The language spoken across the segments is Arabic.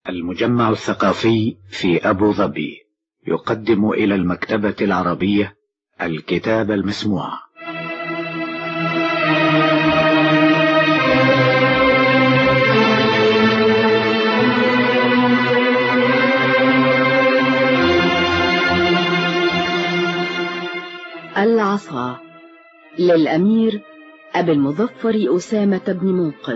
المجمع الثقافي في أبو ظبي يقدم إلى المكتبة العربية الكتاب المسموع. العصا للأمير أبي المظفر أسامة بن منقذ.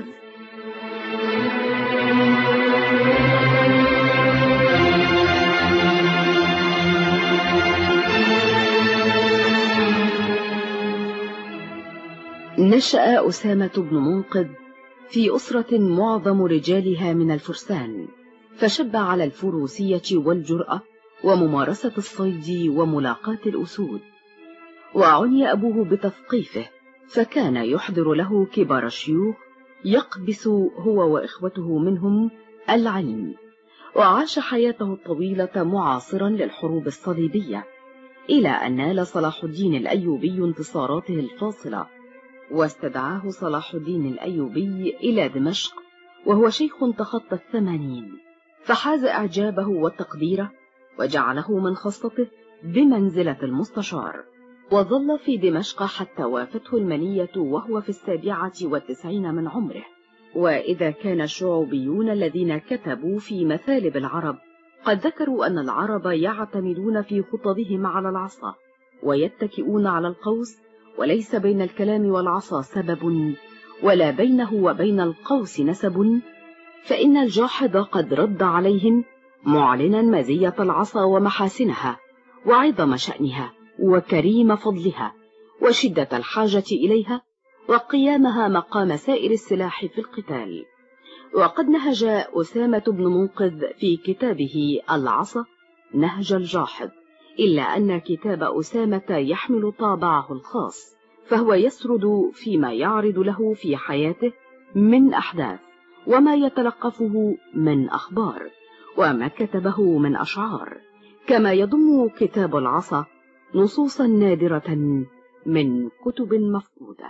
نشأ أسامة بن منقذ في أسرة معظم رجالها من الفرسان، فشب على الفروسية والجرأة وممارسة الصيد وملاقاة الأسود، وعني أبوه بتثقيفه، فكان يحضر له كبار الشيوخ يقبس هو وإخوته منهم العلم، وعاش حياته الطويلة معاصرا للحروب الصليبية، إلى أن نال صلاح الدين الأيوبي انتصاراته الفاصلة، واستدعاه صلاح الدين الأيوبي إلى دمشق وهو شيخ تخطى 80، فحاز إعجابه والتقدير وجعله من خاصته بمنزلة المستشار، وظل في دمشق حتى وافته المنية وهو في 97 من عمره. وإذا كان الشعوبيون الذين كتبوا في مثالب العرب قد ذكروا أن العرب يعتمدون في خطبهم على العصا ويتكئون على القوس، وليس بين الكلام والعصا سبب ولا بينه وبين القوس نسب، فإن الجاحظ قد رد عليهم معلنا مزية العصا ومحاسنها وعظم شأنها وكريم فضلها وشدة الحاجة إليها وقيامها مقام سائر السلاح في القتال. وقد نهج أسامة بن منقذ في كتابه العصا نهج الجاحظ، إلا أن كتاب أسامة يحمل طابعه الخاص، فهو يسرد فيما يعرض له في حياته من أحداث، وما يتلقفه من أخبار، وما كتبه من أشعار، كما يضم كتاب العصا نصوصا نادرة من كتب مفقودة.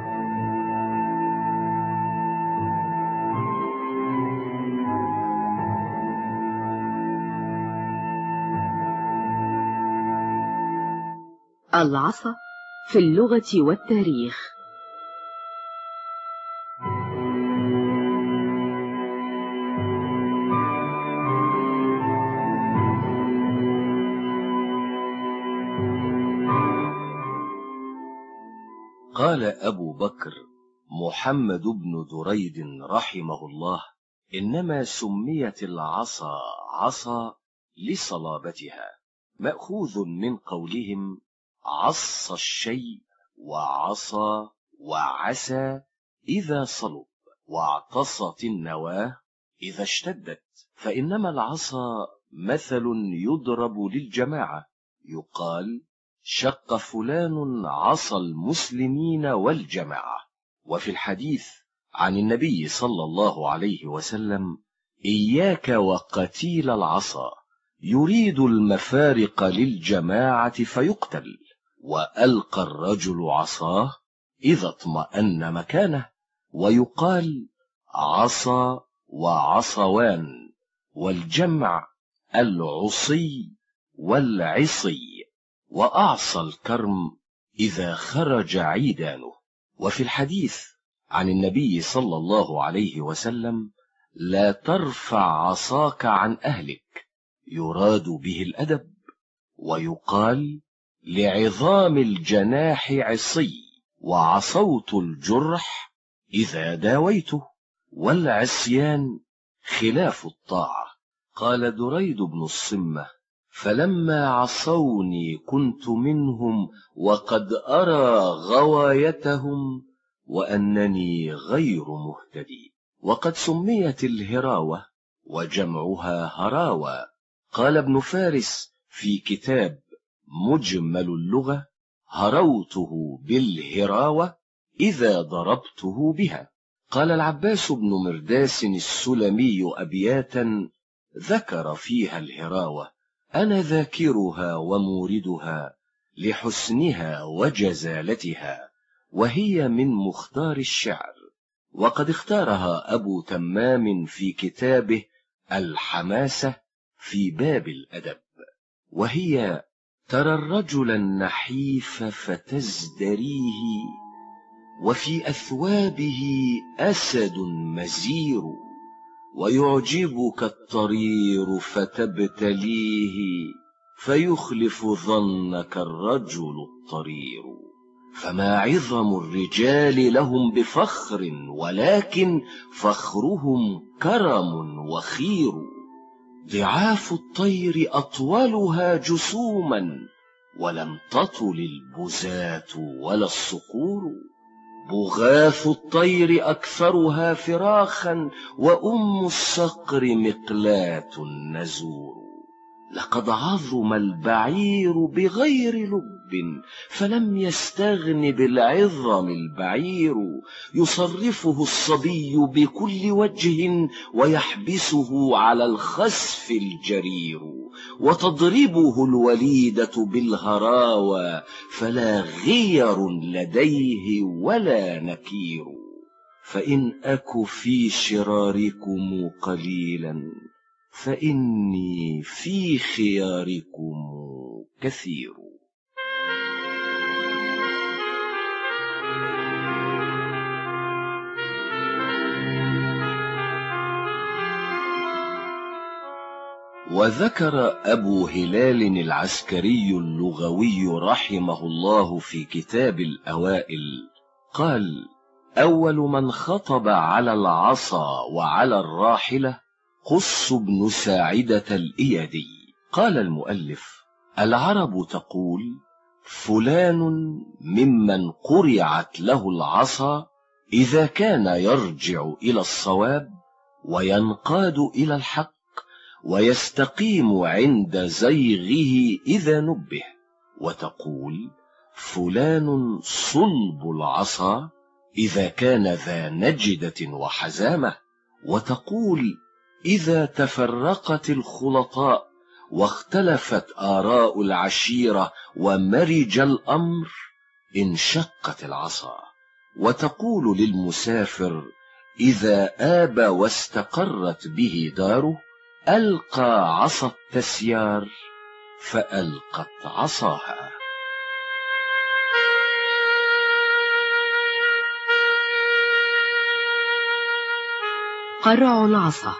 العصا في اللغة والتاريخ. قال أبو بكر محمد بن دريد رحمه الله: إنما سميت العصا عصا لصلابتها، مأخوذ من قولهم عص الشيء وعصى وعسى إذا صلب، واعتصت النواه إذا اشتدت. فإنما العصا مثل يضرب للجماعة، يقال شق فلان عصا المسلمين والجماعة. وفي الحديث عن النبي صلى الله عليه وسلم: إياك وقتيل العصا، يريد المفارق للجماعة فيقتل. وألقى الرجل عصاه إذا اطمأن مكانه. ويقال عصا وعصوان، والجمع العصي والعصي. وأعصى الكرم إذا خرج عيدانه. وفي الحديث عن النبي صلى الله عليه وسلم: لا ترفع عصاك عن أهلك، يراد به الأدب. ويقال لعظام الجناح عصي، وعصوت الجرح إذا داويته. والعصيان خلاف الطاعة. قال دريد بن الصمة: فلما عصوني كنت منهم وقد أرى غوايتهم وأنني غير مهتدي. وقد سميت الهراوة وجمعها هراوة. قال ابن فارس في كتاب مجمل اللغة: هروته بالهراوة إذا ضربته بها. قال العباس بن مرداس السلمي أبياتا ذكر فيها الهراوة: أنا ذاكرها وموردها لحسنها وجزالتها، وهي من مختار الشعر. وقد اختارها أبو تمام في كتابه الحماسة في باب الأدب، وهي: ترى الرجل النحيف فتزدريه، وفي أثوابه أسد مزير، ويعجبك الطرير فتبتليه، فيخلف ظنك الرجل الطرير. فما عظم الرجال لهم بفخر، ولكن فخرهم كرم وخير. ضعاف الطير أطولها جسوما، ولم تطل البزاة ولا الصقور. بغاث الطير أكثرها فراخا، وأم الصقر مقلاة النزور. لقد عظم البعير بغير لب، فلم يستغن بالعظم البعير. يصرفه الصبي بكل وجه، ويحبسه على الخسف الجرير. وتضربه الوليدة بالهراوى، فلا غير لديه ولا نكير. فإن أك في شراركم قليلا، فإني في خياركم كثير. وذكر أبو هلال العسكري اللغوي رحمه الله في كتاب الأوائل، قال: أول من خطب على العصا وعلى الراحلة قص بن ساعدة الإيادي. قال المؤلف: العرب تقول: فلان ممن قرعت له العصا إذا كان يرجع إلى الصواب، وينقاد إلى الحق، ويستقيم عند زيغه إذا نبه. وتقول: فلان صلب العصا إذا كان ذا نجدة وحزامة. وتقول: إذا تفرقت الخلطاء واختلفت آراء العشيرة ومرج الأمر، انشقت العصا. وتقول للمسافر إذا آب واستقرت به داره: ألقى عصا التسيار، فألقت عصاها. قرع العصا.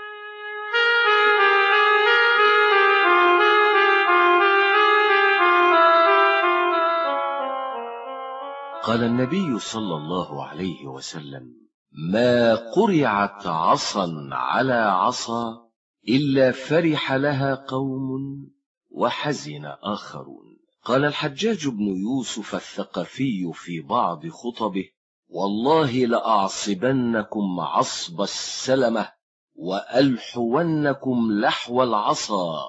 قال النبي صلى الله عليه وسلم: ما قرعت عصا على عصا إلا فرح لها قوم وحزن آخرون. قال الحجاج بن يوسف الثقفي في بعض خطبه: والله لأعصبنكم عصب السلمة، وألحونكم لحو العصا،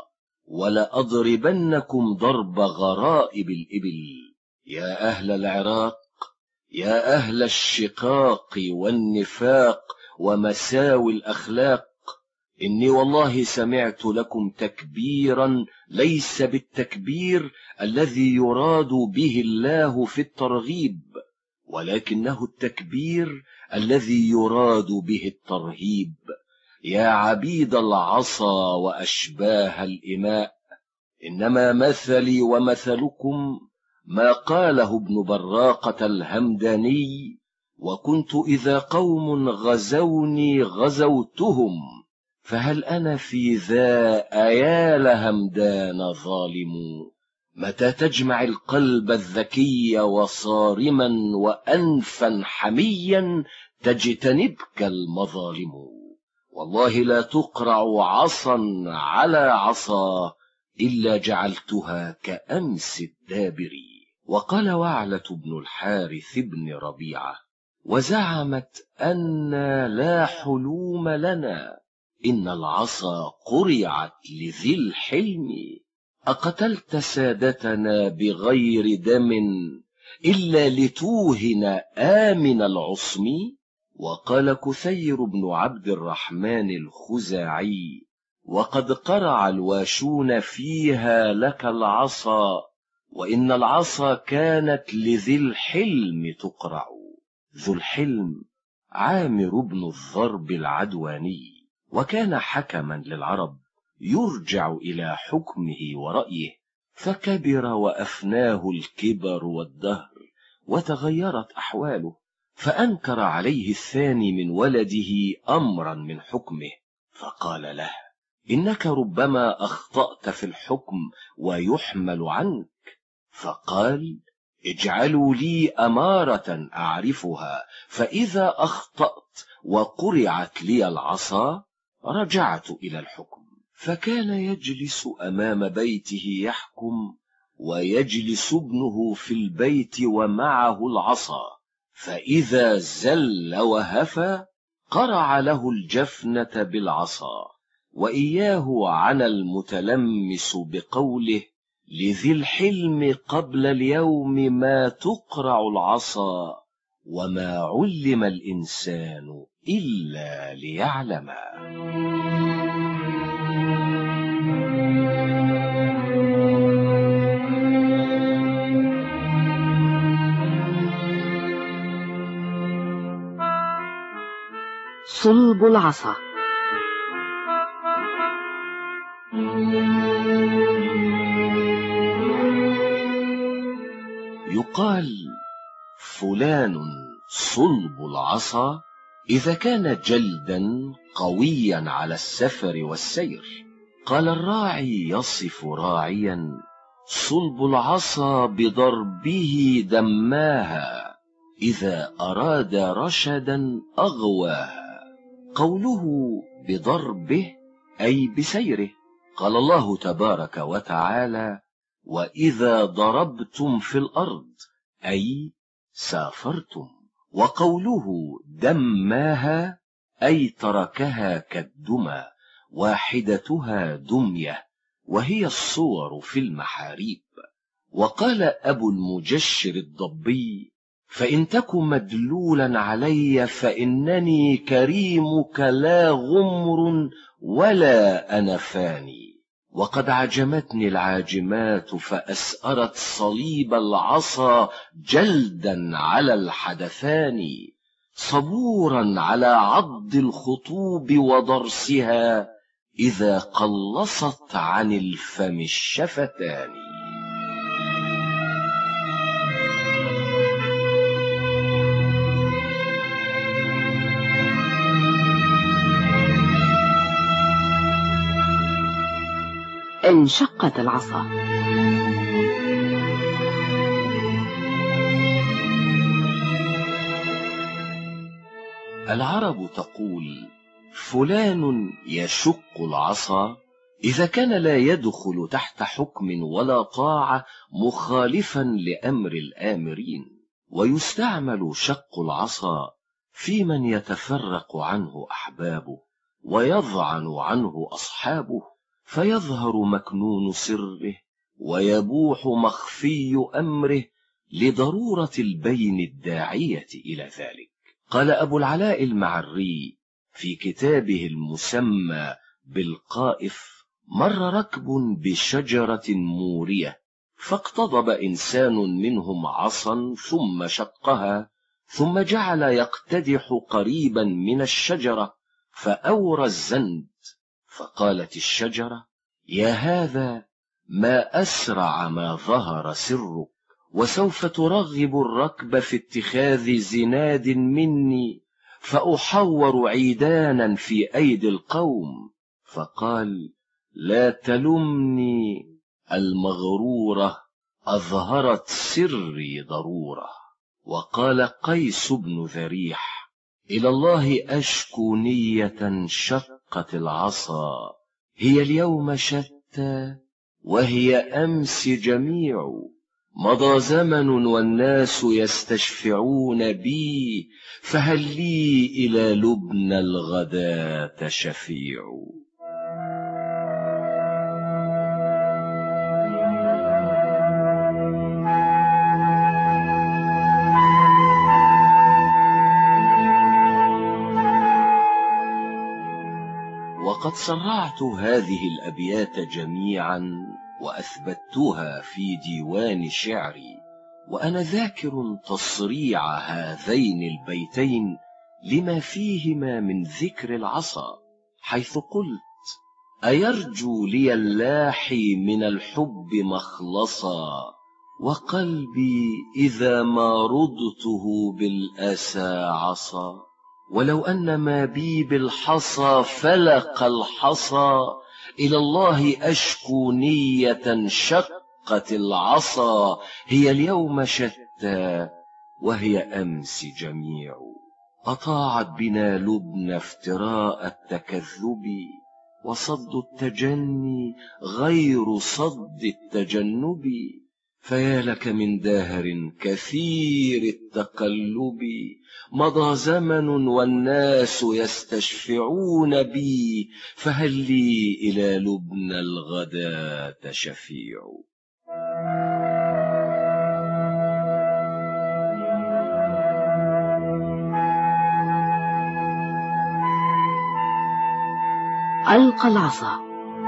ولأضربنكم ضرب غرائب الإبل. يا أهل العراق، يا أهل الشقاق والنفاق ومساوي الأخلاق، إني والله سمعت لكم تكبيرا ليس بالتكبير الذي يراد به الله في الترغيب، ولكنه التكبير الذي يراد به الترهيب. يا عبيد العصا وأشباه الإماء، إنما مثلي ومثلكم ما قاله ابن براقة الهمداني: وكنت إذا قوم غزوني غزوتهم، فهل أنا في ذا أيال همدان ظالم. متى تجمع القلب الذكي وصارما وأنفا حميا تجتنبك المظالم. والله لا تقرع عصا على عصا إلا جعلتها كأمس الدابر. وقال وعلة بن الحارث بن ربيعة: وزعمت أن لا حلوم لنا، إن العصا قرعت لذي الحلم. أقتلت سادتنا بغير دم إلا لتوهن آمن العصم. وقال كثير بن عبد الرحمن الخزاعي: وقد قرع الواشون فيها لك العصا، وإن العصا كانت لذي الحلم تقرع. ذو الحلم عامر بن الضرب العدواني. وكان حكما للعرب يرجع إلى حكمه ورأيه، فكبر وأفناه الكبر والدهر وتغيرت أحواله، فأنكر عليه الثاني من ولده أمرا من حكمه، فقال له: إنك ربما أخطأت في الحكم ويحمل عنك. فقال: اجعلوا لي أمارة أعرفها، فإذا أخطأت وقرعت لي العصا رجعت إلى الحكم. فكان يجلس أمام بيته يحكم، ويجلس ابنه في البيت ومعه العصا، فإذا زل وهفى قرع له الجفنة بالعصا. وإياه عن المتلمس بقوله: لذي الحلم قبل اليوم ما تقرع العصا، وما علم الإنسان إلا ليعلما. صلب العصا. يقال: فلان صلب العصا إذا كان جلدا قويا على السفر والسير. قال الراعي يصف راعيا: صلب العصا بضربه دماها، إذا أراد رشدا أغواها. قوله بضربه أي بسيره. قال الله تبارك وتعالى: وإذا ضربتم في الأرض أي سافرتم. وقوله دماها أي تركها كالدمى، واحدتها دمية، وهي الصور في المحاريب. وقال أبو المجشر الضبي: فإن تك مدلولا علي فإنني كريمك لا غمر ولا أنفاني. وقد عجمتني العاجمات فأسأرت صليب العصا جلدا على الحدثان، صبورا على عض الخطوب وضرسها إذا قلصت عن الفم الشفتان. انشقت العصا. العرب تقول: فلان يشق العصا إذا كان لا يدخل تحت حكم ولا طاعة مخالفا لأمر الآمرين. ويستعمل شق العصا في من يتفرق عنه أحبابه ويضعن عنه أصحابه، فيظهر مكنون سره ويبوح مخفي أمره لضرورة البين الداعية إلى ذلك. قال أبو العلاء المعري في كتابه المسمى بالقائف: مر ركب بشجرة مورية، فاقتضب إنسان منهم عصا ثم شقها، ثم جعل يقتدح قريبا من الشجرة فأورى الزند، فقالت الشجرة: يا هذا ما أسرع ما ظهر سرك، وسوف ترغب الركب في اتخاذ زناد مني، فأحور عيدانا في أيدي القوم. فقال: لا تلمني، المغرورة أظهرت سري ضرورة. وقال قيس بن ذريح: إلى الله أشكو نية شقت العصا، هي اليوم شتى وهي أمس جميع، مضى زمن والناس يستشفعون بي، فهل لي إلى لبنى الغداة شفيع. وقد صرعت هذه الأبيات جميعا وأثبتها في ديوان شعري، وأنا ذاكر تصريع هذين البيتين لما فيهما من ذكر العصا، حيث قلت: أيرجو لي اللاحي من الحب مخلصا، وقلبي إذا ما رضته بالأسى عصا. ولو أن ما بي بالحصى فلق الحصى، إلى الله أشكو نية شقت العصا. هي اليوم شتى وهي أمس جميع، أطاعت بنا لبنى افتراء التكذب، وصد التجني غير صد التجنب. فيا لك من داهر كثير التقلب، مضى زمن والناس يستشفعون بي، فهل لي إلى لبنى الغداة شفيع. ألقى العصا.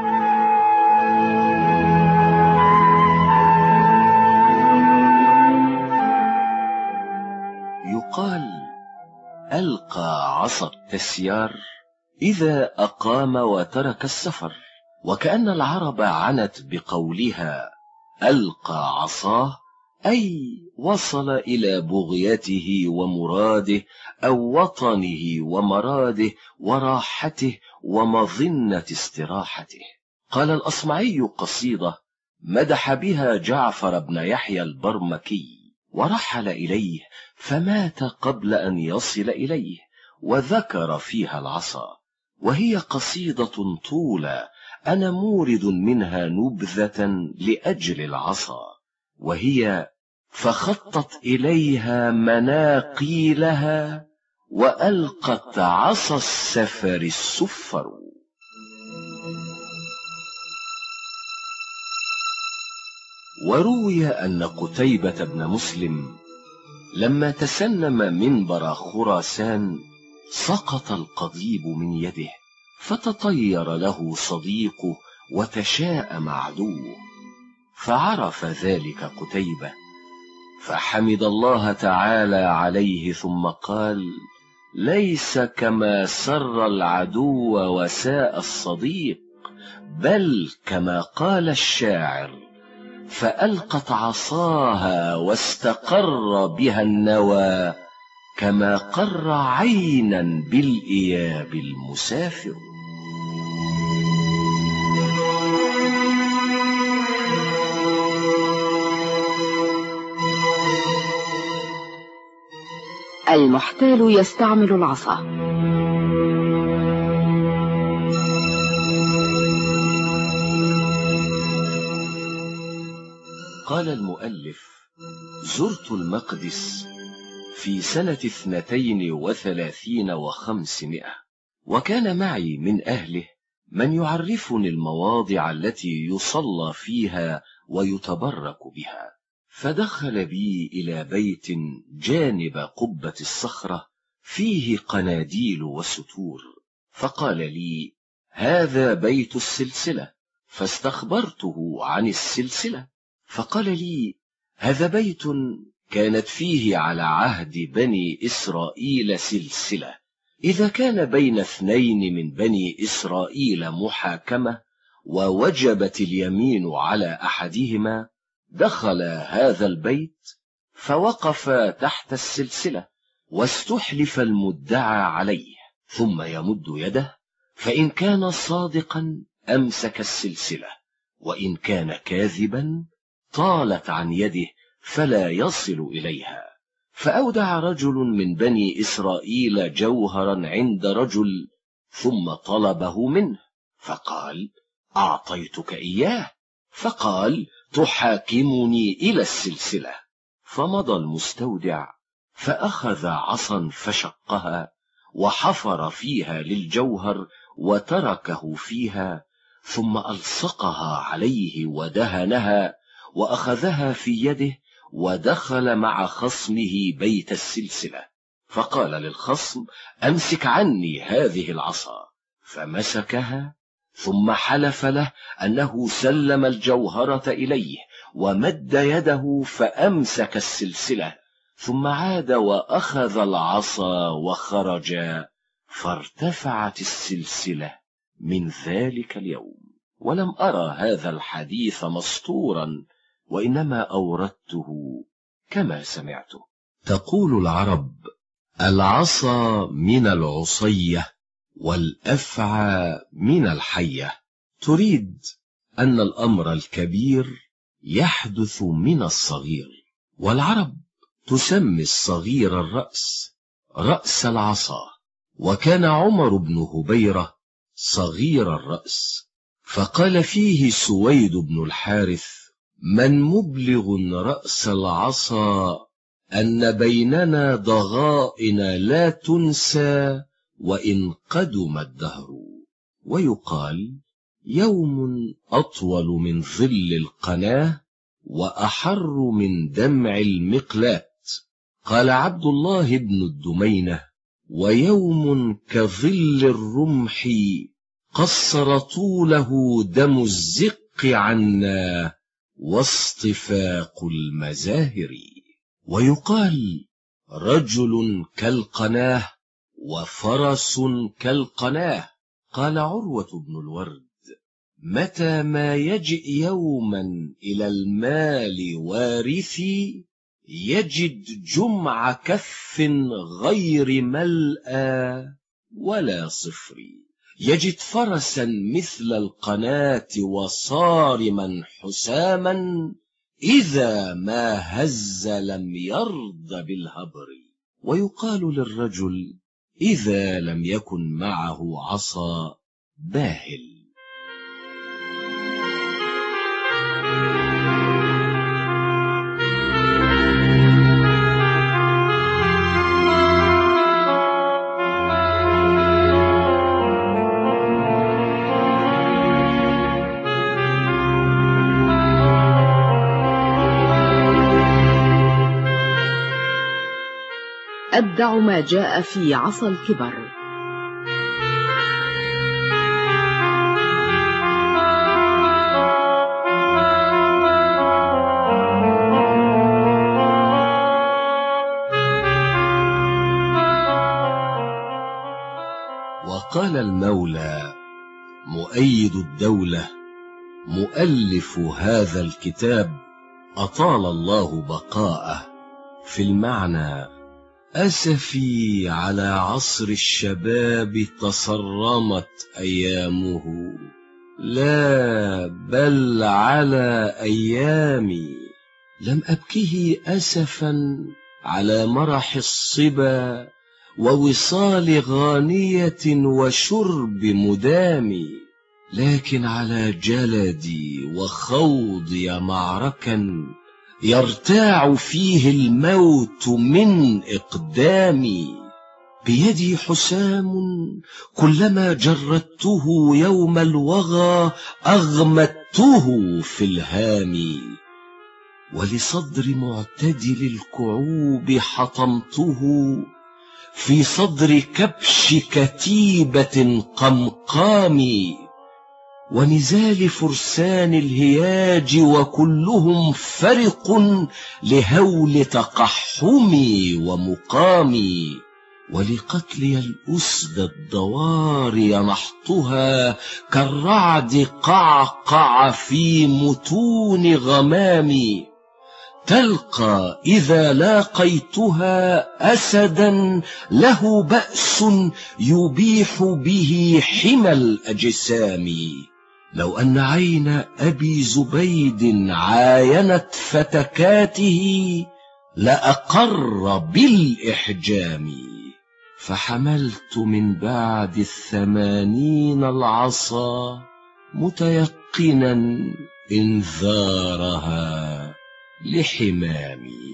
يقال: ألقى عصا التسيار إذا أقام وترك السفر، وكأن العرب عنت بقولها ألقى عصاه أي وصل إلى بغيته ومراده، أو وطنه ومراده وراحته ومظنة استراحته. قال الأصمعي قصيدة مدح بها جعفر بن يحيى البرمكي، ورحل إليه فمات قبل أن يصل إليه، وذكر فيها العصا، وهي قصيدة طولى أنا مورد منها نبذة لأجل العصا، وهي: فخطت إليها مناقيلها، وألقت عصا السفر السفر. وروي أن قتيبة بن مسلم لما تسنم منبر خراسان سقط القضيب من يده، فتطير له صديقه وتشاءم عدوه، فعرف ذلك قتيبة، فحمد الله تعالى عليه، ثم قال: ليس كما سر العدو وساء الصديق، بل كما قال الشاعر: فألقت عصاها واستقر بها النوى، كما قر عينا بالإياب المسافر. المحتال يستعمل العصا. قال المؤلف: زرت المقدس في سنة 32 و500، وكان معي من أهله من يعرفني المواضع التي يصلى فيها ويتبرك بها. فدخل بي إلى بيت جانب قبة الصخرة فيه قناديل وستور، فقال لي: هذا بيت السلسلة. فاستخبرته عن السلسلة، فقال لي: هذا بيت كانت فيه على عهد بني إسرائيل سلسلة، إذا كان بين 2 من بني إسرائيل محاكمة ووجبت اليمين على أحدهما، دخل هذا البيت فوقف تحت السلسلة، واستحلف المدعى عليه، ثم يمد يده، فإن كان صادقا أمسك السلسلة، وإن كان كاذبا طالت عن يده فلا يصل إليها. فأودع رجل من بني إسرائيل جوهرا عند رجل، ثم طلبه منه، فقال: أعطيتك إياه. فقال: تحاكمني إلى السلسلة. فمضى المستودع فأخذ عصا فشقها، وحفر فيها للجوهر وتركه فيها، ثم ألصقها عليه ودهنها، وأخذها في يده، ودخل مع خصمه بيت السلسلة، فقال للخصم: أمسك عني هذه العصا. فمسكها، ثم حلف له أنه سلم الجوهرة إليه، ومد يده فأمسك السلسلة، ثم عاد وأخذ العصا وخرج، فارتفعت السلسلة من ذلك اليوم. ولم أرى هذا الحديث مسطورا، وإنما أوردته كما سمعته. تقول العرب: العصا من العصية والأفعى من الحية، تريد أن الأمر الكبير يحدث من الصغير. والعرب تسمي الصغير الرأس رأس العصا، وكان عمر بن هبيرة صغير الرأس، فقال فيه سويد بن الحارث: من مبلغ رأس العصا أن بيننا ضغائن لا تنسى وإن قدم الدهر. ويقال: يوم أطول من ظل القناة وأحر من دمع المقلات. قال عبد الله بن الدمينة: ويوم كظل الرمح قصر طوله دم الزق عنا واصطفاق المزاهر. ويقال: رجل كالقناه وفرس كالقناه. قال عروة بن الورد: متى ما يجئ يوما إلى المال وارثي يجد جمع كف غير ملأى ولا صفر، يجد فرسا مثل القناة وصارما حساما، إذا ما هز لم يرض بالهبر. ويقال للرجل إذا لم يكن معه عصا: باهل. أبدع ما جاء في عصا الكبر. وقال المولى مؤيد الدولة مؤلف هذا الكتاب أطال الله بقاءه في المعنى: أسفي على عصر الشباب تصرمت أيامه، لا بل على أيامي. لم أبكه أسفا على مرح الصبا ووصال غانية وشرب مدامي، لكن على جلدي وخوضي معركا يرتاع فيه الموت من إقدامي. بيدي حسام كلما جردته يوم الوغى أغمدته في الهام، ولصدر معتدل الكعوب حطمته في صدر كبش كتيبة قمقام، ونزال فرسان الهياج وكلهم فرق لهول تقحمي ومقامي، ولقتلي الأسد الضواري نحطها كالرعد قعقع في متون غمامي، تلقى إذا لاقيتها أسدا له بأس يبيح به حمى الأجسام. لو أن عين أبي زبيد عاينت فتكاته لأقر بالإحجام، فحملت من بعد 80 العصا متيقنا إنذارها لحمامي.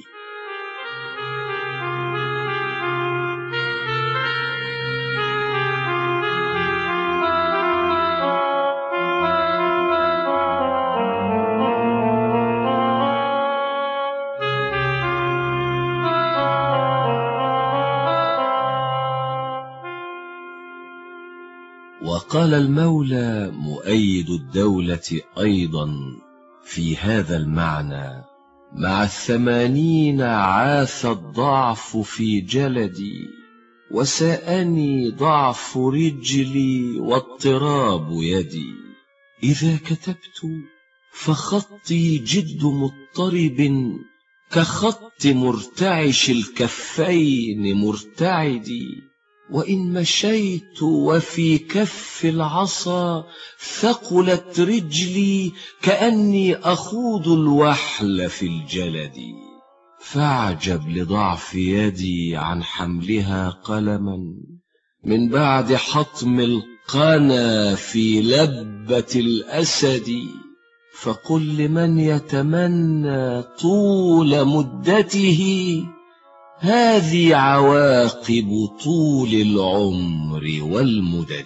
وقال المولى مؤيد الدولة أيضا في هذا المعنى: مع 80 عاث الضعف في جلدي، وساءني ضعف رجلي واضطراب يدي. إذا كتبت فخطي جد مضطرب كخط مرتعش الكفين مرتعدي، وإن مشيت وفي كف العصا ثقلت رجلي كأني أخوض الوحل في الجلد. فاعجب لضعف يدي عن حملها قلما من بعد حطم القنا في لبة الأسد. فقل لمن يتمنى طول مدته هذه عواقب طول العمر والمدد.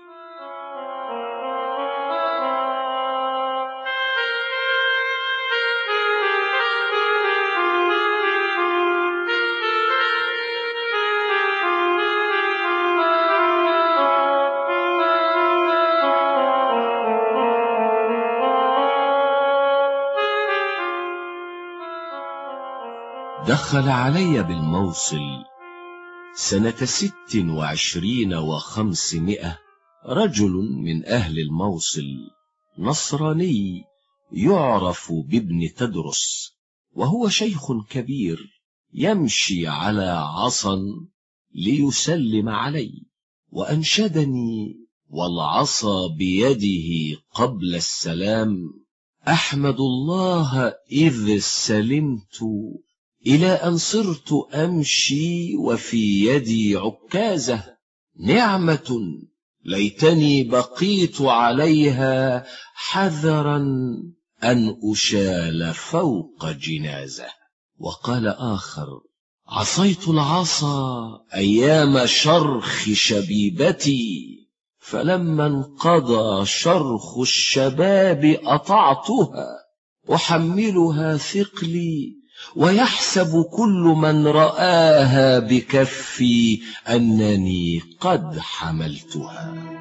دخل علي بالموصل سنة 26 و500 رجل من أهل الموصل نصراني يعرف بابن تدرس، وهو شيخ كبير يمشي على عصا ليسلم علي، وأنشدني والعصا بيده قبل السلام: أحمد الله إذ سلمت إلى أن صرت أمشي وفي يدي عكازة، نعمة ليتني بقيت عليها حذرا أن أشال فوق جنازة. وقال آخر: عصيت العصا أيام شرخ شبيبتي، فلما انقضى شرخ الشباب أطعتها، أحملها ثقلي ويحسب كل من رآها بكفي أنني قد حملتها.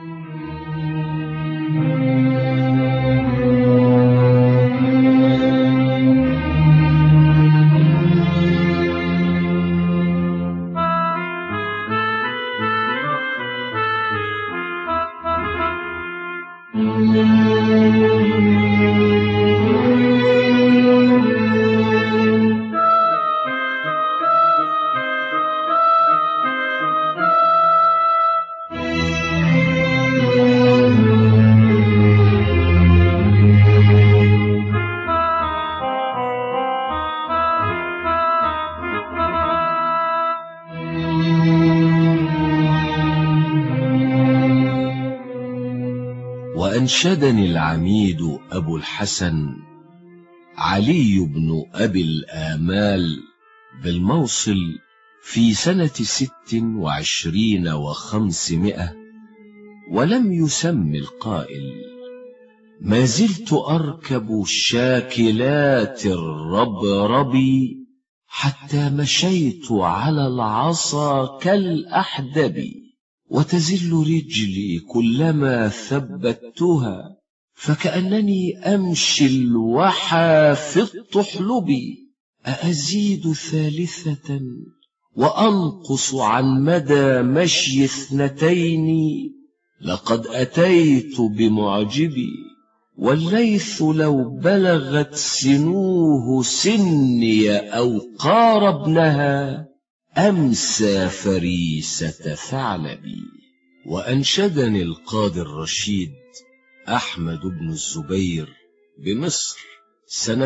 وأنشدني العميد أبو الحسن علي بن أبي الآمال بالموصل في سنة 26 و500، ولم يسم القائل: ما زلت أركب شاكلات الربرب حتى مشيت على العصا كالأحدب، وتزل رجلي كلما ثبتها فكأنني أمشي الوحى في الطحلب. أأزيد ثالثة وأنقص عن مدى مشي 2، لقد أتيت بمعجبي، والليث لو بلغت سنوه سني أو قاربنها أمسى فريسة ثعلبي. وأنشدني القاضي الرشيد أحمد بن الزبير بمصر سنة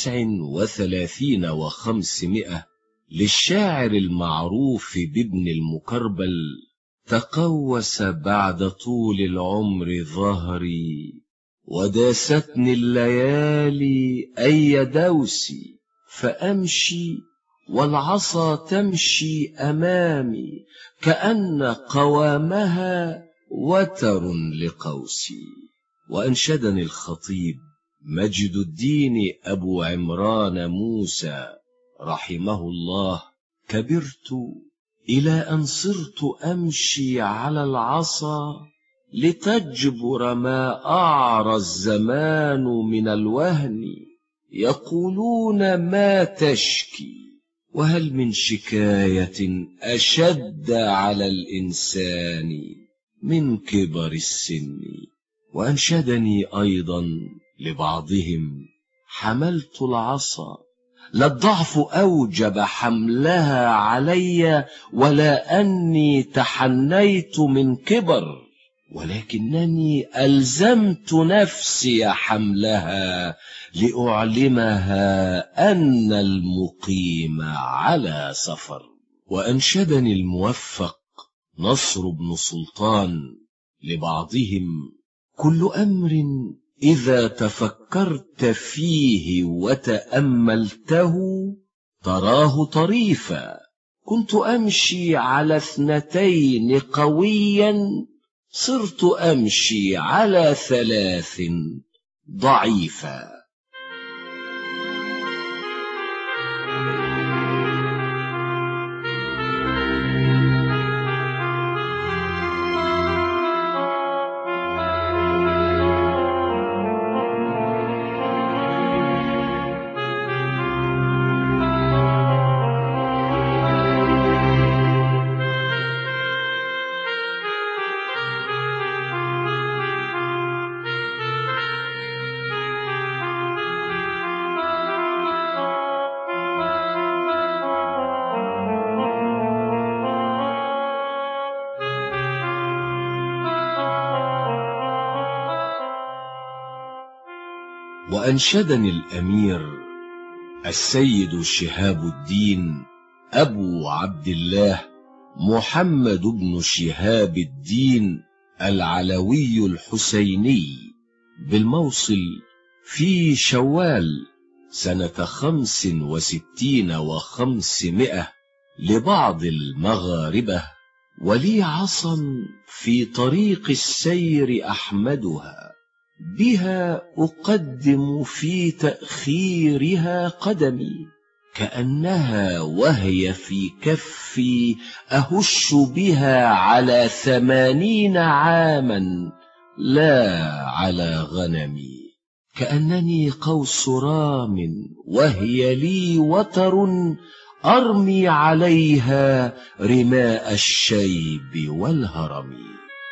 39 و500 للشاعر المعروف بابن المكربل: تقوس بعد طول العمر ظهري، وداستني الليالي أي دوسي، فأمشي والعصا تمشي أمامي كأن قوامها وتر لقوسي. وأنشدني الخطيب مجد الدين أبو عمران موسى رحمه الله: كبرت إلى أن صرت أمشي على العصا لتجبر ما أعرى الزمان من الوهن، يقولون ما تشكي وهل من شكاية أشد على الإنسان من كبر السن. وأنشدني أيضا لبعضهم: حملت العصا لا الضعف أوجب حملها علي، ولا أني تحنيت من كبر، ولكنني ألزمت نفسي حملها لأعلمها أن المقيم على سفر. وأنشدني الموفق نصر بن سلطان لبعضهم: كل أمر إذا تفكرت فيه وتأملته تراه طريفا. كنت أمشي على 2 قويا، صرت أمشي على 3 ضعيفا. وأنشدني الأمير السيد شهاب الدين أبو عبد الله محمد بن شهاب الدين العلوي الحسيني بالموصل في شوال سنة 65 و500 لبعض المغاربة: ولي عصا في طريق السير أحمدها، بها أقدم في تأخيرها قدمي، كأنها وهي في كفي أهش بها على 80 عاما لا على غنمي، كأنني قوس رام وهي لي وتر أرمي عليها رماء الشيب والهرم.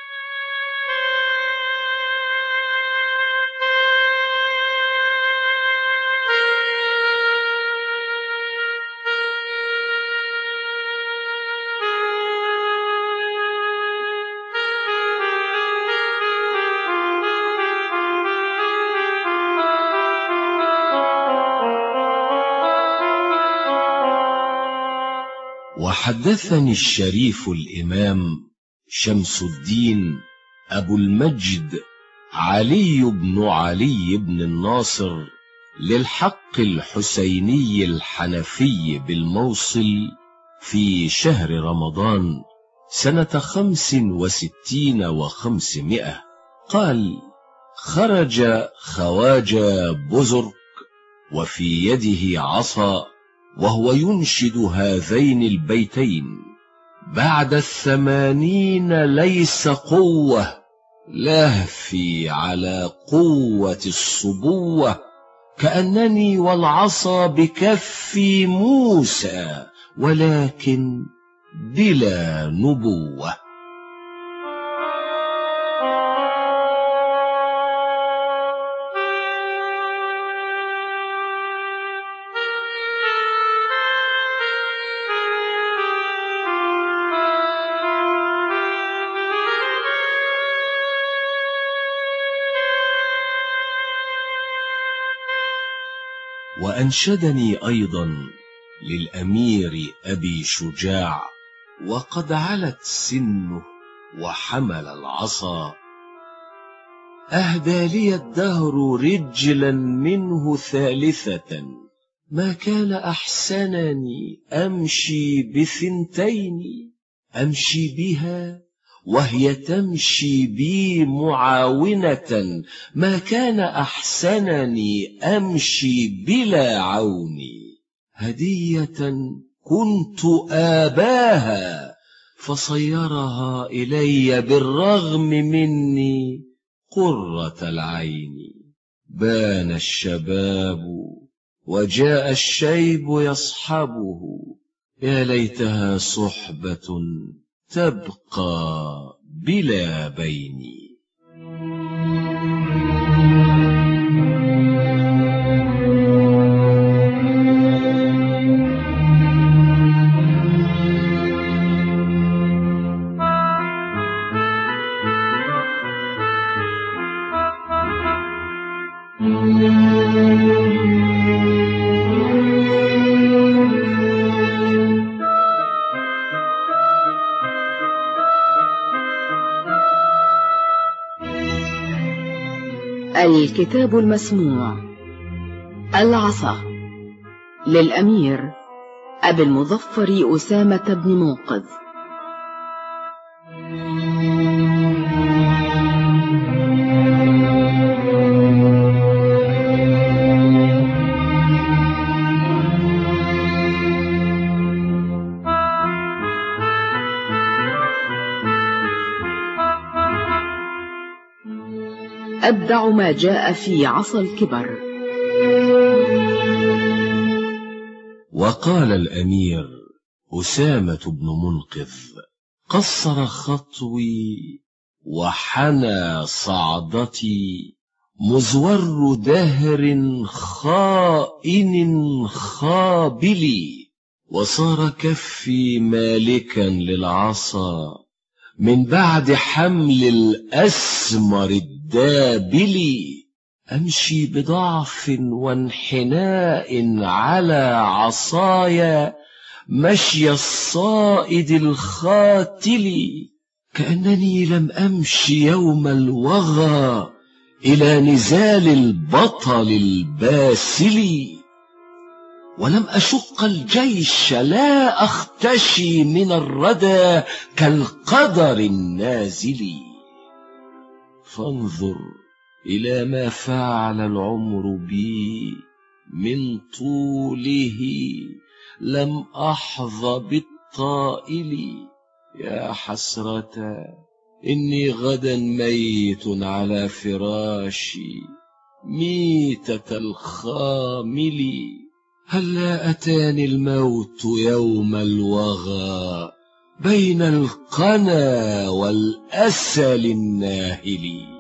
وحدثني الشريف الإمام شمس الدين أبو المجد علي بن علي بن الناصر للحق الحسيني الحنفي بالموصل في شهر رمضان سنة 65 و500 قال: خرج خواجة بزرق وفي يده عصا، وهو ينشد هذين البيتين: بعد 80 ليس قوة، لهفي على قوة الصبوة، كأنني والعصا بكفي موسى، ولكن بلا نبوة. وأنشدني أيضا للأمير أبي شجاع وقد علت سنه وحمل العصا: أهدى لي الدهر رجلا منه ثالثة، ما كان أحسنني أمشي ب2، أمشي بها وهي تمشي بي معاونة، ما كان أحسنني أمشي بلا عون، هدية كنت آباها فصيرها إلي بالرغم مني قرة العين. بان الشباب وجاء الشيب يصحبه، يا ليتها صحبة تبقى بلا بين. الكتاب المسموع. العصا، للأمير أبي المظفر أسامة بن منقذ. أبدع ما جاء في عصا الكبر. وقال الأمير أسامة بن منقذ: قصر خطوي وحنى صعدتي، مزور دهر خائن خابلي، وصار كفي مالكا للعصا من بعد حمل الأسمر الدابلي. أمشي بضعف وانحناء على عصايا مشي الصائد الخاتل، كأنني لم أمشي يوم الوغى إلى نزال البطل الباسل، ولم أشق الجيش لا أختشي من الردى كالقدر النازل. فانظر إلى ما فعل العمر بي من طوله، لم أحظ بالطائل. يا حسرة إني غدا ميت على فراشي ميتة الخامل. هلا أتاني الموت يوم الوغى بين القنا والأسل الناهل.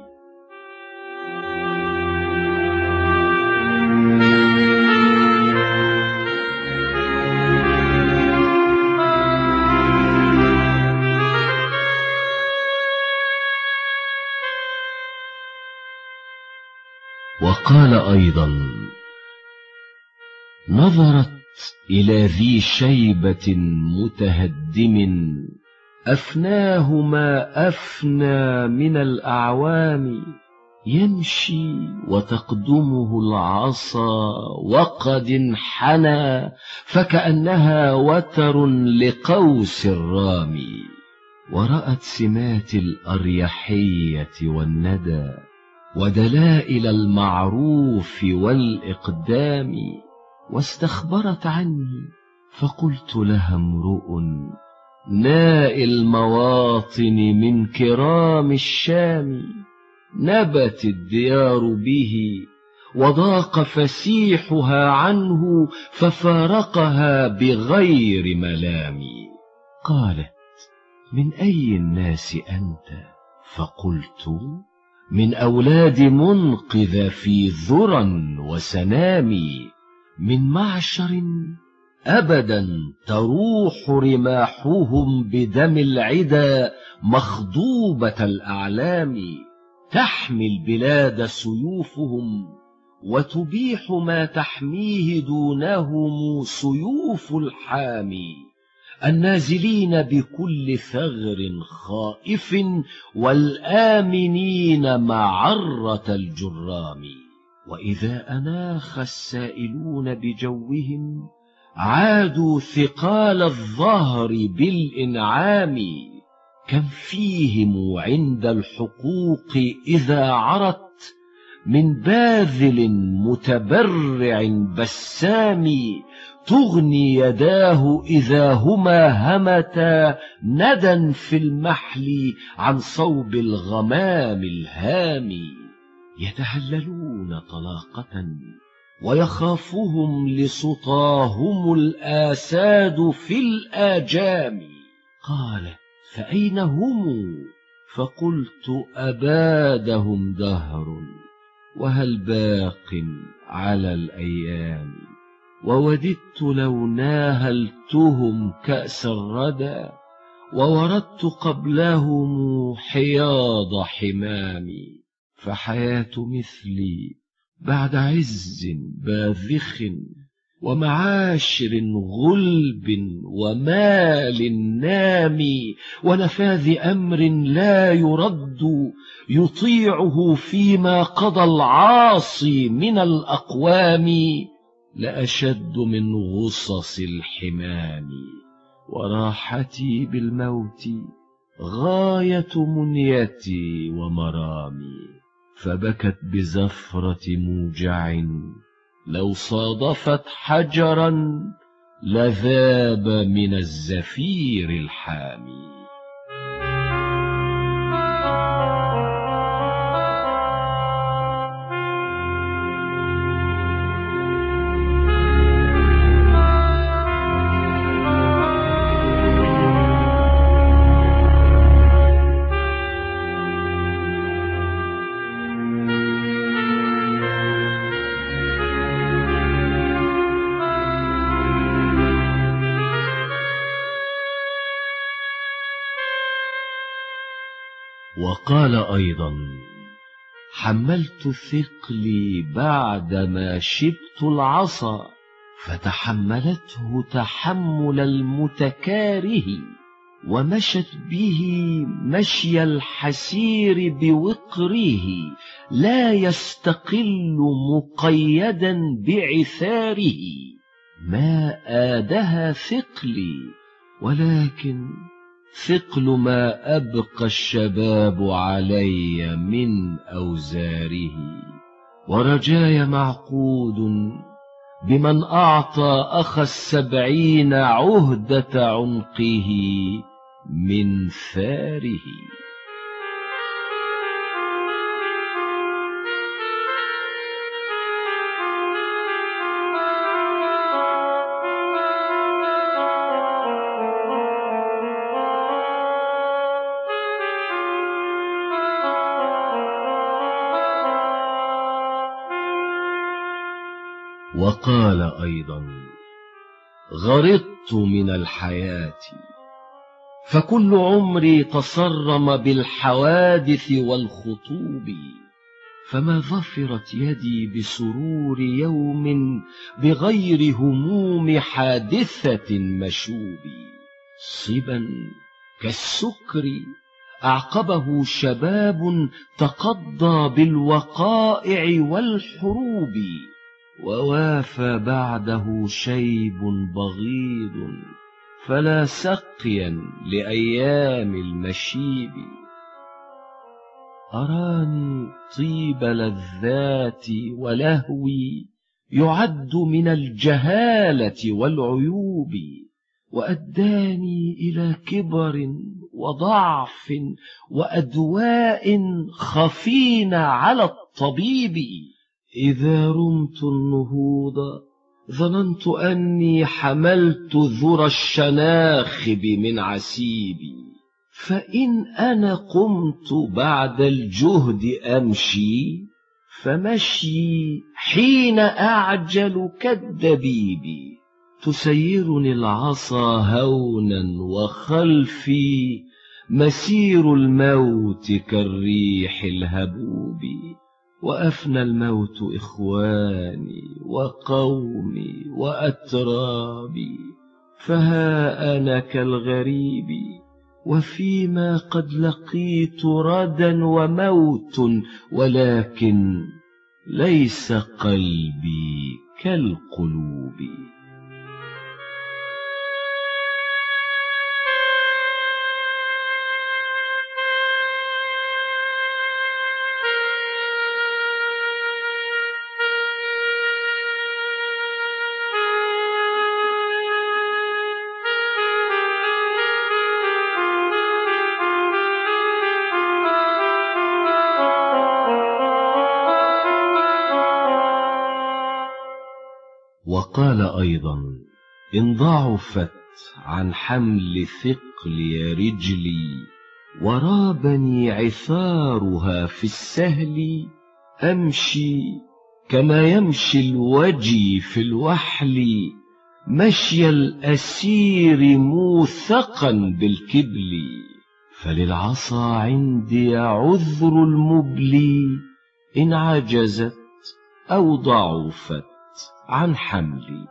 وقال أيضا: نظرت إلى ذي شيبة متهدم، أفناه ما أفنى من الأعوام، يمشي وتقدمه العصا وقد انحنى، فكأنها وتر لقوس الرامي. ورأت سمات الأريحية والندى ودلائل المعروف والإقدام، واستخبرت عني، فقلت لها: امرؤ ناء المواطن من كرام الشام، نبت الديار به وضاق فسيحها عنه، ففارقها بغير ملام. قالت: من أي الناس أنت؟ فقلت: من أولاد منقذ في ذرى وسنام، من معشر أبدا تروح رماحهم بدم العدا مخضوبة الأعلام، تحمي البلاد سيوفهم وتبيح ما تحميه دونهم سيوف الحامي، النازلين بكل ثغر خائف والآمنين معرة الجرام. وإذا أناخ السائلون بجوهم عادوا ثقال الظهر بالإنعام، كم فيهم عند الحقوق إذا عرت من باذل متبرع بسام، تغني يداه إذا هما همتا ندى في المحل عن صوب الغمام الهام. يتهللون طلاقة ويخافهم لسطاهم الآساد في الآجام. قال: فأين هم؟ فقلت: أبادهم دهر، وهل باق على الأيام؟ ووددت لو ناهلتهم كأس الردى، ووردت قبلهم حياض حمامي. فحياة مثلي بعد عز باذخ، ومعاشر غلب، ومال نامي، ونفاذ أمر لا يرد، يطيعه فيما قضى العاصي من الأقوام، لأشد من غصص الحمام. وراحتي بالموت غاية منيتي ومرامي، فبكت بزفرة موجع، لو صادفت حجرا لذاب من الزفير الحامي. وقال أيضا: حملت ثقلي بعدما شبت العصا، فتحملته تحمل المتكاره، ومشت به مشي الحسير بوقره، لا يستقل مقيدا بعثاره. ما آدها ثقلي، ولكن ثقل ما أبقى الشباب علي من أوزاره. ورجاي معقود بمن أعطى أخا 70 عهدة عنقه من ثاره. وقال أيضا: غرضت من الحياة، فكل عمري تصرم بالحوادث والخطوب، فما ظفرت يدي بسرور يوم بغير هموم حادثة مشوب. صبا كالسكر أعقبه شباب تقضى بالوقائع والحروب، ووافى بعده شيب بغيض، فلا سقيا لأيام المشيب. أراني طيب لذات ولهوي يعد من الجهالة والعيوب، وأداني إلى كبر وضعف وأدواء خفين على الطبيب. إذا رمت النهوض ظننت أني حملت ذرى الشناخب من عسيبي، فإن أنا قمت بعد الجهد أمشي، فمشي حين أعجل كالدبيب. تسيرني العصا هونا، وخلفي مسير الموت كالريح الهبوب. وأفنى الموت إخواني وقومي وأترابي، فها أنا كالغريب، وفيما قد لقيت ردا وموت، ولكن ليس قلبي كالقلوب. وقال أيضا: إن ضعفت عن حمل ثقل رجلي ورابني عثارها في السهل، أمشي كما يمشي الوجي في الوحل، مشي الأسير موثقا بالكبل. فللعصا عندي عذر المبلي، إن عجزت أو ضعفت عن حملي.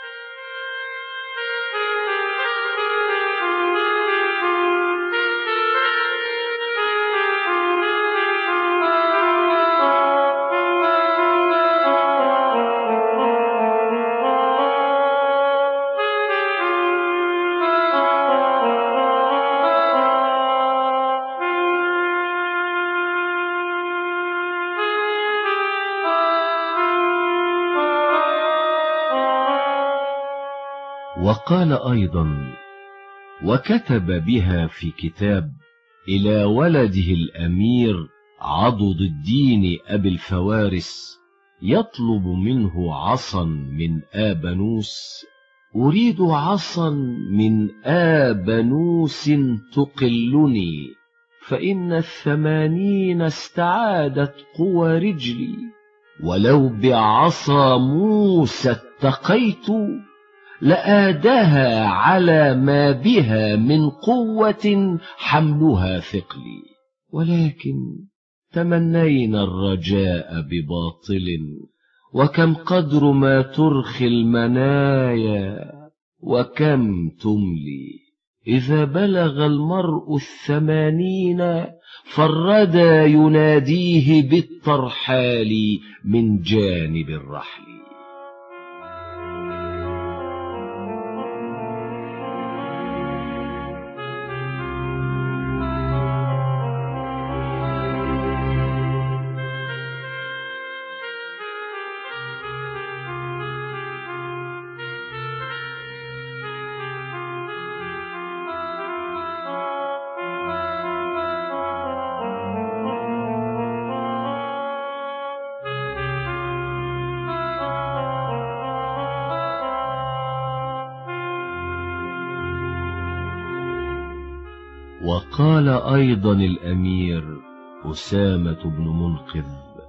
وقال أيضا: وكتب بها في كتاب إلى ولده الأمير عضد الدين أبي الفوارس، يطلب منه عصا من آبنوس: أريد عصا من آبنوس تقلني، فإن 80 استعادت قوى رجلي، ولو بعصا موسى اتقيت لآداها على ما بها من قوة حملها ثقلي. ولكن تمنينا الرجاء بباطل، وكم قدر ما ترخي المنايا وكم تملي. إذا بلغ المرء 80 فالردى يناديه بالترحال من جانب الرحل. وقال أيضا الأمير أسامة بن منقذ: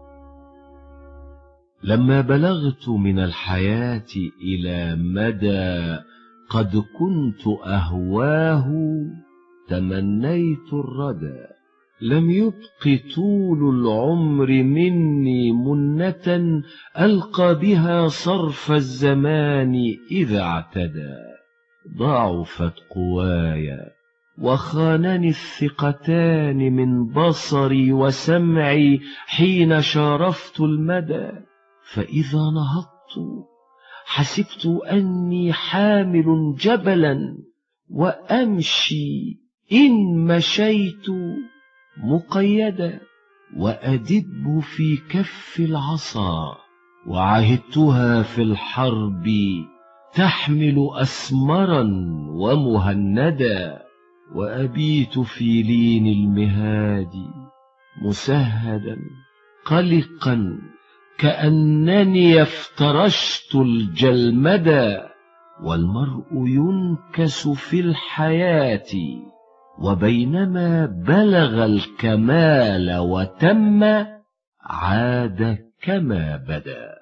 لما بلغت من الحياة إلى مدى قد كنت أهواه تمنيت الردى، لم يبق طول العمر مني منة ألقى بها صرف الزمان إذا اعتدى. ضعفت قواي وخانني الثقتان من بصري وسمعي حين شارفت المدى، فإذا نهضت حسبت أني حامل جبلا، وأمشي إن مشيت مقيدا، وأدب في كف العصا، وعهدتها في الحرب تحمل أسمرا ومهندا، وأبيت في لين المهاد مسهدا قلقا كأنني افترشت الجلمدا. والمرء ينكس في الحياة، وبينما بلغ الكمال وتم عاد كما بدا.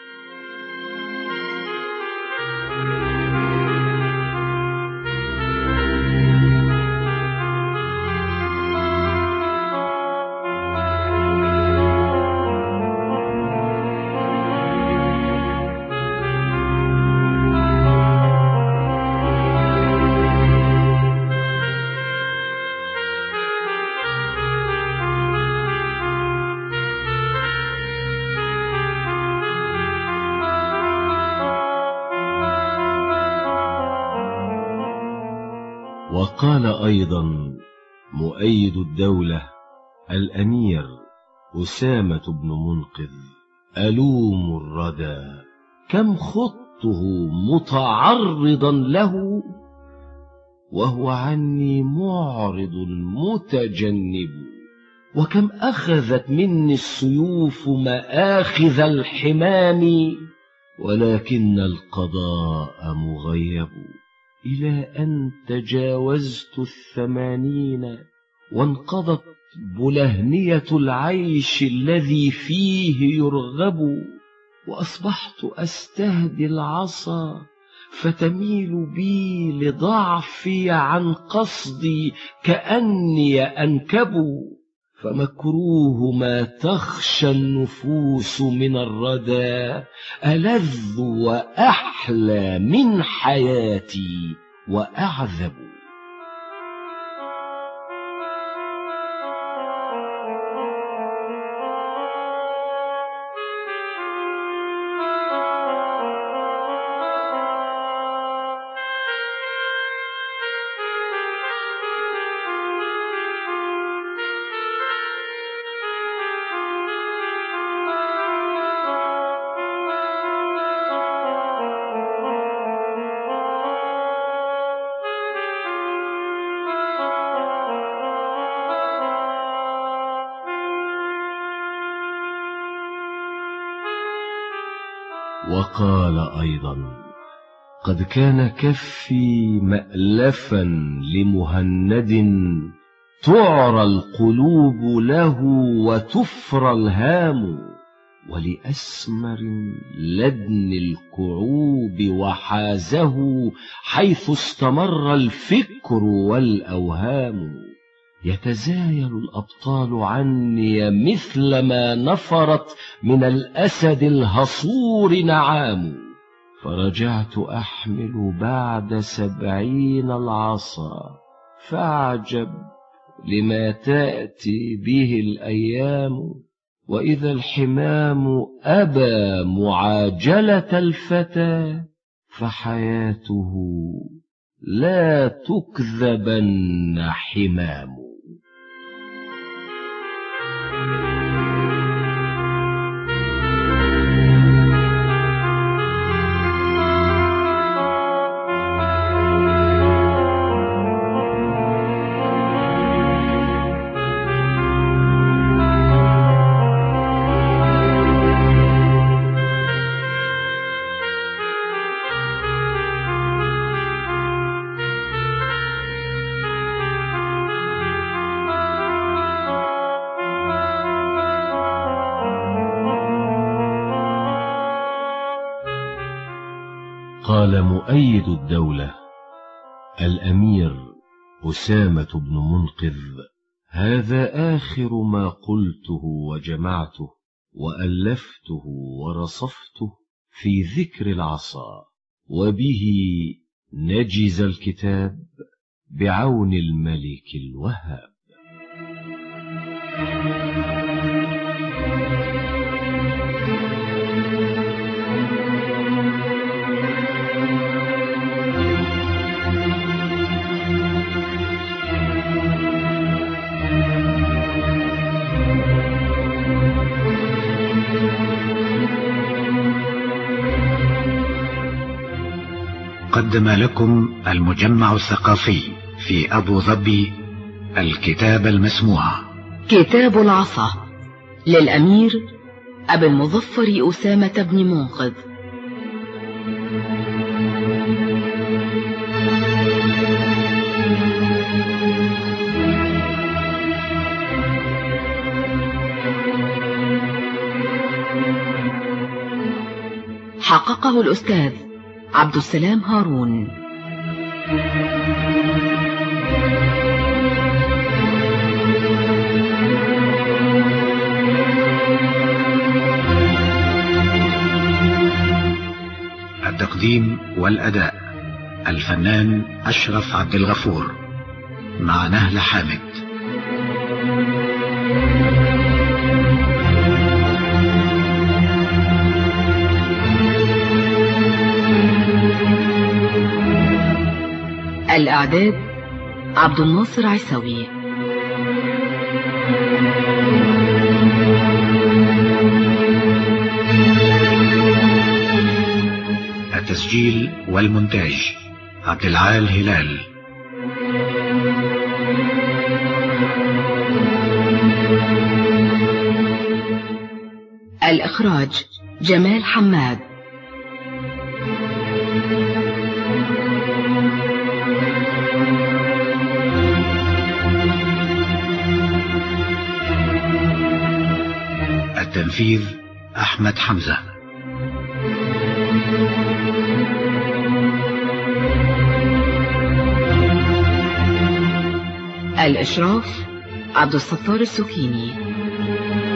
وقال أيضا مؤيد الدولة الأمير أسامة بن منقذ: ألوم الردى كم خضته متعرضا له، وهو عني معرض متجنب، وكم أخذت مني السيوف مآخذ الحمام، ولكن القضاء مغيب، إلى أن تجاوزت 80 وانقضت بلهنية العيش الذي فيه يرغب، وأصبحت أستهدي العصا فتميل بي لضعفي عن قصدي كأني أنكب. فمكروه ما تخشى النفوس من الردى ألذ وأحلى من حياتي وأعذب. وقال أيضا: قد كان كفي مألفا لمهند، تعرى القلوب له وتفرى الهام، ولأسمر لدن الكعوب وحازه حيث استمر الفكر والأوهام. يتزايل الأبطال عني مثل ما نفرت من الأسد الهصور نعام، فرجعت أحمل بعد 70 العصا، فاعجب لما تأتي به الأيام. وإذا الحمام أبى معاجلة الفتى، فحياته لا تكذبن حمام. قال مؤيد الدولة الأمير أسامة بن منقذ: هذا آخر ما قلته وجمعته وألفته ورصفته في ذكر العصا، وبه نجز الكتاب بعون الملك الوهاب. قدم لكم المجمع الثقافي في أبو ظبي الكتاب المسموع، كتاب العصا للأمير أبي المظفر أسامة بن منقذ. حققه الأستاذ عبد السلام هارون. التقديم والأداء الفنان أشرف عبد الغفور مع نهلة حامد. الإعداد عبد الناصر عيسوي. التسجيل والمونتاج عبد العال هلال. الإخراج جمال حماد. التنفيذ أحمد حمزة. الإشراف عبد الستار السكيني.